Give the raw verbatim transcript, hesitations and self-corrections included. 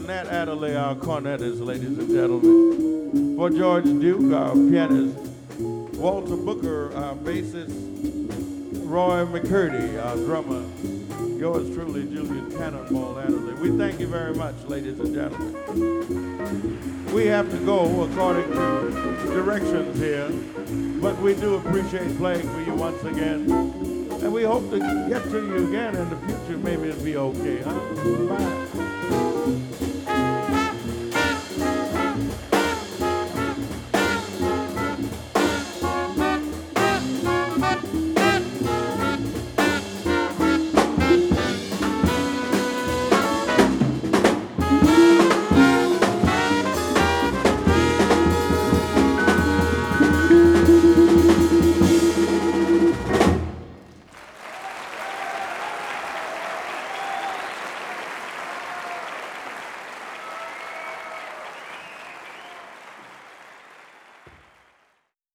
For Nat Adderley, our cornetist, ladies and gentlemen. For George Duke, our pianist. Walter Booker, our bassist. Roy McCurdy, our drummer. Yours truly, Julian Cannonball Adderley. We thank you very much, ladies and gentlemen. We have to go according to directions here, but we do appreciate playing for you once again. And we hope to get to you again in the future. Maybe it'll be okay, huh? Bye.